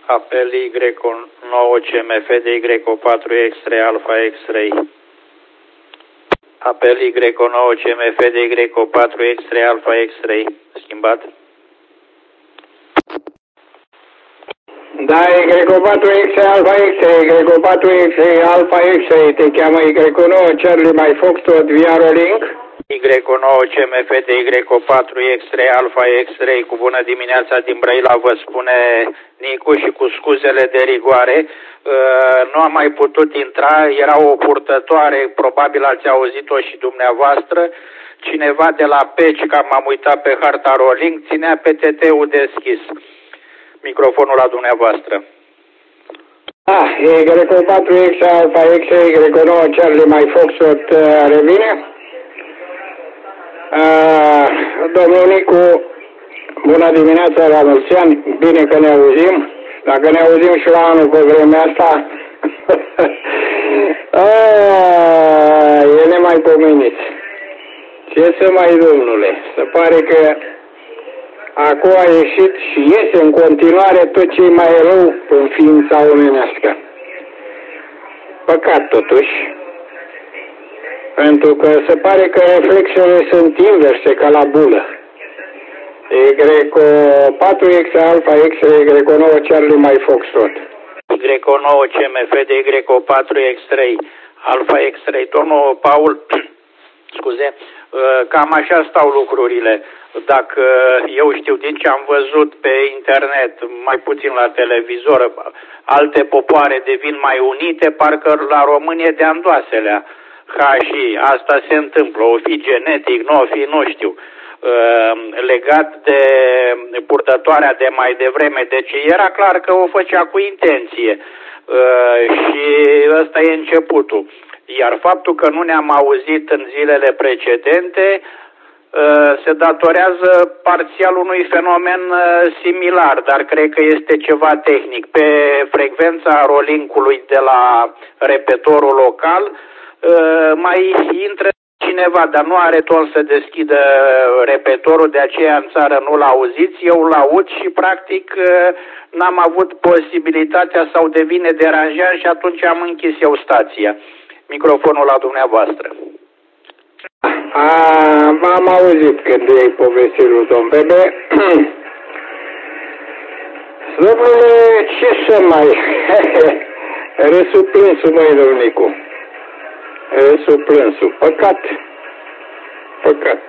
Apel Y9 CMF de Y4 X-ray Alpha X-ray. Apel Y9 CMF de Y4 X-ray Alpha X-ray. Schimbat. Da, Y4 X-ray Alpha X-ray, Y4 X-ray Alpha X-ray, te cheamă Y9 Charlie My Foxtrot via Rolling. Y9 CMF de Y4 X-ray Alpha X-ray. Cu bună dimineața din Brăila, vă spune Nicu, și cu scuzele de rigoare. Nu am mai putut intra, era o purtătoare, probabil ați auzit-o și dumneavoastră. Cineva de la Peci, că m-am uitat pe harta Rolling, ținea PTT-ul deschis. Microfonul la dumneavoastră. Y4 X-ray Alpha X-ray, Y9 Charlie My Foxtrot revine. Domnul Nicu, bună dimineața, la mulți ani, bine că ne auzim. Dacă ne auzim și la anul pe vremea asta, e nemaipomenit. Ce să mai, domnule, se pare că acum a ieșit și iese în continuare tot ce e mai rău în ființa omenească. Păcat totuși, pentru că se pare că reflexele sunt inverse ca la bulă. Y4 X-ray Alpha X-ray, Y9 Charlie My Foxtrot. Y9 CMF de Y4 X-ray Alpha X-ray. Domnul Paul, scuze, cam așa stau lucrurile. Dacă eu știu din ce am văzut pe internet, mai puțin la televizor, alte popoare devin mai unite, parcă la români e de andoaselea. Și asta se întâmplă, o fi genetic, nu o fi, nu știu. Legat de purtătoarea de mai devreme, deci era clar că o făcea cu intenție și ăsta e începutul. Iar faptul că nu ne-am auzit în zilele precedente se datorează parțial unui fenomen similar, dar cred că este ceva tehnic. Pe frecvența rolling-ului de la repetorul local mai intră cineva, dar nu are ton să deschidă repetorul, de aceea în țară nu l-auziți, eu l-aud și practic n-am avut posibilitatea sau devine deranjant și atunci am închis eu stația. Microfonul la dumneavoastră. M-am auzit când ei povestit lui domn Bebe. Domnule, ce să mai... Râsul plânsul, măi, domnicu. Râsul plânsul. Păcat. Păcat.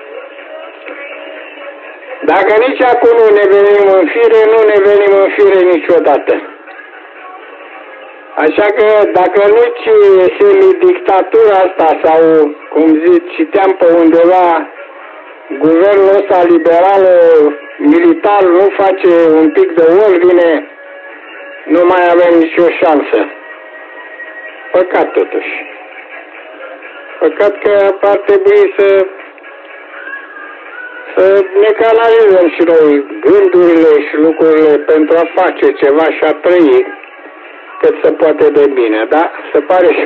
Dacă nici acum nu ne venim în fire, nu ne venim în fire niciodată. Așa că dacă nu-ți semidictatura asta sau, cum zic, citeam pe undeva, guvernul ăsta liberal, militar, nu face un pic de ordine, nu mai avem nicio șansă. Păcat totuși. Păcat că ar trebui să ne canalizăm și noi gândurile și lucrurile pentru a face ceva și a trăi cât se poate de bine, da? Se pare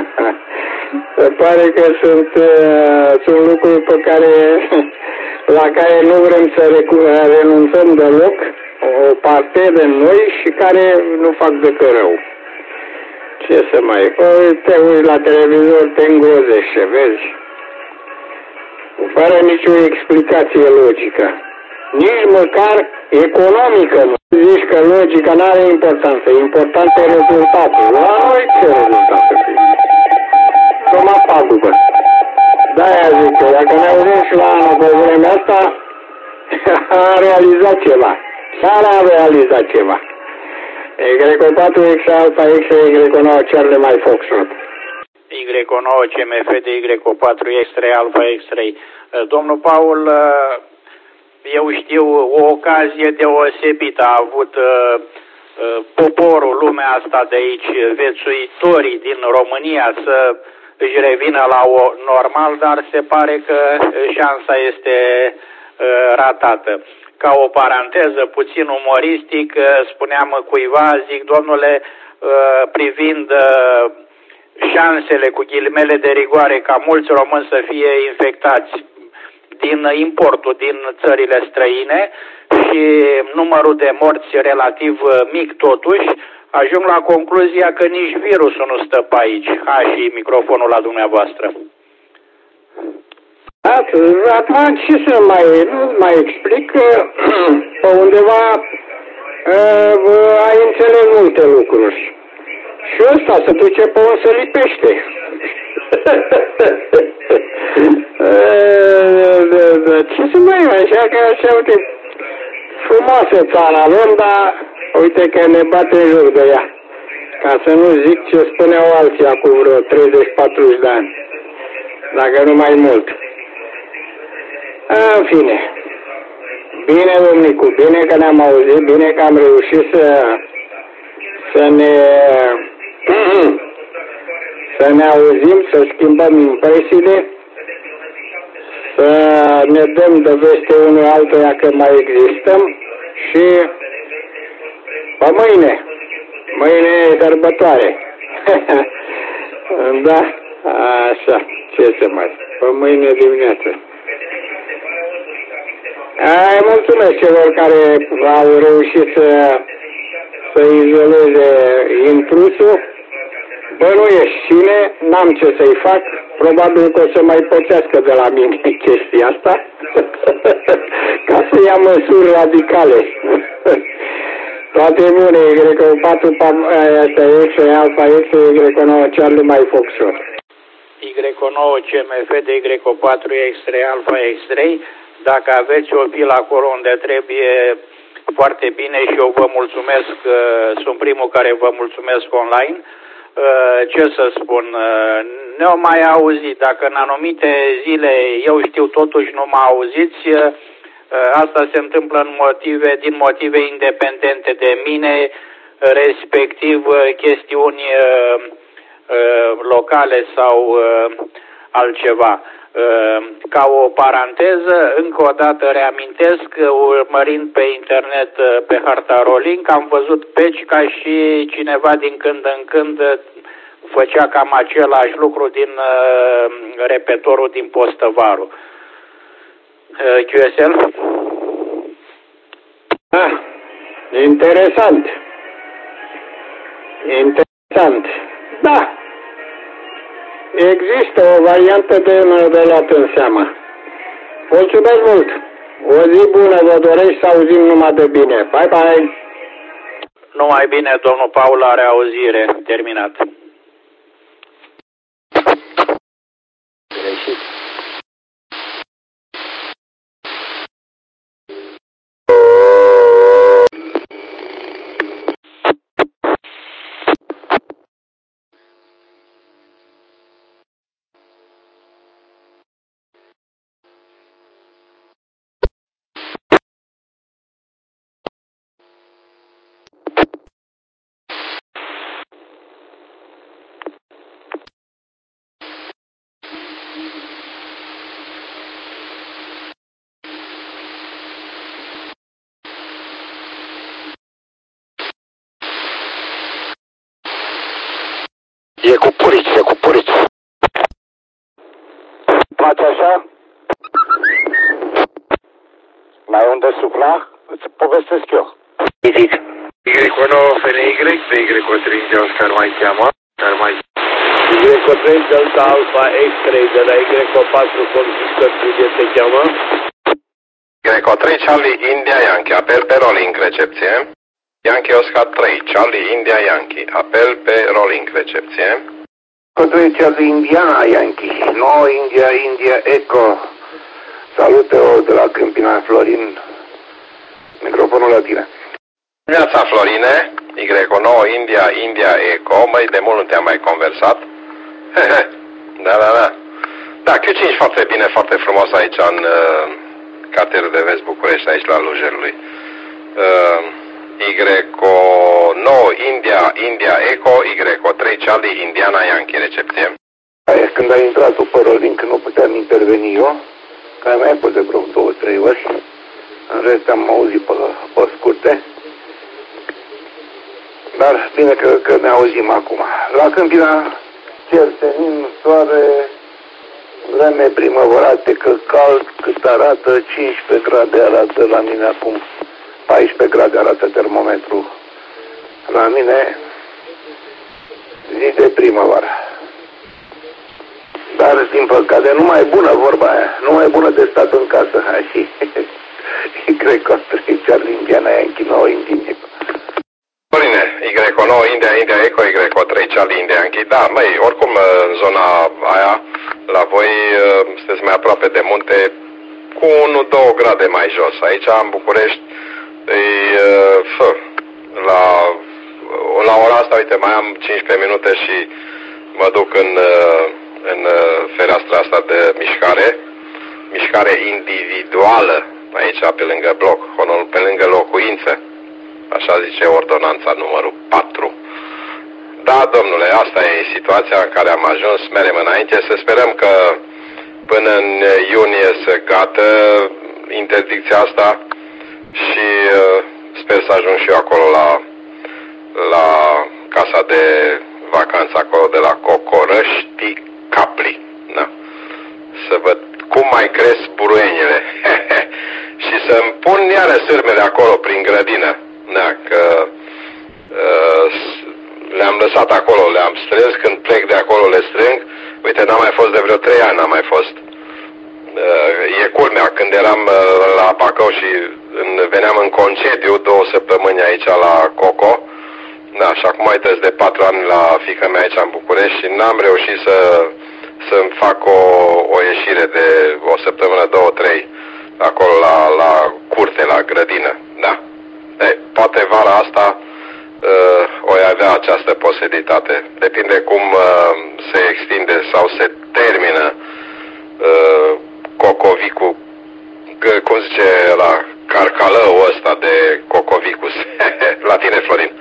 că sunt lucruri pe la care nu vrem să renunțăm deloc, o parte de noi și care nu fac decât rău. Ce să mai... Te uiți la televizor, te îngrozește, vezi? Fără nicio explicație logică. Nici măcar economică nu. Zici că logica nu are importanță. Important e rezultatul. La noi ce rezultat să fie? Numai pagubă. De-aia zic eu, dacă ne auzim și la anul pe vremea asta, a realizat ceva. Chiar a realizat ceva. Y4 X-ray Alpha X-ray, Y9 Charlie My Foxtrot. Y9 CMF de Y4 X-ray Alpha X-ray. Domnul Paul, eu știu o ocazie deosebită a avut poporul, lumea asta de aici, viețuitorii din România să își revină la o normal, dar se pare că șansa este ratată. Ca o paranteză puțin umoristic, spuneam cuiva, zic, domnule, privind șansele cu ghilimele de rigoare ca mulți români să fie infectați, din importul din țările străine și numărul de morți relativ mic totuși, ajung la concluzia că nici virusul nu stă pe aici. Și microfonul la dumneavoastră. Acum ce să mai explic, pe undeva ai înțeles multe lucruri. Și ăsta se duce pe un să lipește. Ce să mai așa că așa, uite, frumoasă țară avem, dar uite că ne bate în jur de ea. Ca să nu zic ce spuneau alții acum vreo 30-40 de ani. Dacă nu mai mult. În fine. Bine, domnicu, bine că ne-am auzit, bine că am reușit să ne auzim, să schimbăm impresiile, să ne dăm de veste unul altuia că mai existăm și pe mâine e sărbătoare. Da, așa, ce să mai, pe mâine dimineață. Mulțumesc celor care au reușit să izoleze intrusul. Bănuiești cine, n-am ce să-i fac, probabil că o să mai pățească de la mine chestia asta, ca să ia măsuri radicale. Toate bune, Y4, asta X, Alfa X, Y9, Charlie, mai Foxtrot. Y9, CMF, de Y4, X3, Alfa X3. Dacă aveți o filă acolo unde trebuie, foarte bine și eu vă mulțumesc, sunt primul care vă mulțumesc online. Ce să spun, ne-au mai auzit, dacă în anumite zile eu știu totuși nu mă auziți, asta se întâmplă din motive independente de mine, respectiv chestiuni locale sau altceva. Ca o paranteză, încă o dată reamintesc, urmărind pe internet pe harta Rolling, am văzut peci ca și cineva din când în când făcea cam același lucru din repetorul din Postăvaru. QSL? Interesant. Interesant. Da. Există o variantă de luat în seamă. Mulțumesc mult! O zi bună vă doresc, să auzim numai de bine. Bye, bye! Numai bine, domnul Paul, are auzire. Terminat. Greșit. E cu purici. Place așa? Mai unde sufla? Îți povestesc eu. Zic. Y9 FNY, pe Y3 de Oscar mai cheamă, dar mai... Y3 Delta Alpha X3 de la Y4 confiscă studia se cheamă. Y3 Charlie India Yankee, apel pe rolling recepție. Yankee Oscar 3, Charlie India Yankee, apel pe rolling recepție. Y3 Charlie Indiana Yankee, 9 India Echo. Salută-o de la Câmpina Florin. Microfonul la tine. Neața Florine, Y9 India Echo, măi, de mult nu te-am mai conversat. Da. Da, Q5 foarte bine, foarte frumos aici în cartierul de vest București, aici la Lujerului. Y9 India Echo, Y3 Charlie Indiana Yankee, recepție. Când a intrat după rolling, nu puteam interveni eu, că am mai fost de vreo 2-3 ori. În rest am auzit pe scurte. Dar bine că ne auzim acum. La Câmpina, cer senin, soare, vreme primăvărate, că cald, cât arată, 15 grade arată la mine acum, 14 grade arată termometru la mine, zi de primăvară. Dar, din păcate, nu mai e bună vorba aia, nu mai e bună de stat în casă, așa. Y-9 Indiana Yankee 9 Indiana. Dorine, Y9 India, India Eco, Y3 Charlie India Yankee. Da, măi, oricum în zona aia, la voi sunteți mai aproape de munte, cu 1-2 grade mai jos. Aici, în București, la ora asta, uite, mai am 15 minute și mă duc în fereastra asta de mișcare individuală, aici pe lângă bloc, pe lângă locuință. Așa zice ordonanța numărul 4. Da, domnule, asta e situația în care am ajuns, merem înainte, să sperăm că până în iunie se gata interdicția asta și sper să ajung și eu acolo la casa de vacanță acolo de la Cocorăști Capli. Da? Să văd cum mai cresc buruienile și să-mi pun iară sârmele acolo prin grădină. Da, că le-am lăsat acolo, le-am strâns, când plec de acolo le strâng. Uite, n-am mai fost de vreo 3 ani, n-am mai fost. E culmea, când eram la Bacău și veneam în concediu 2 săptămâni aici la Coco. Da, și acum uite de 4 ani la fiica mea aici în București și n-am reușit să-mi fac o ieșire de 1 săptămână, 2-3 acolo la curte, la grădină, da. Poate vara asta o avea această posibilitate. Depinde cum se extinde sau se termină cocovicul, cum zice la carcalăul ăsta de cocovicus. La tine, Florin.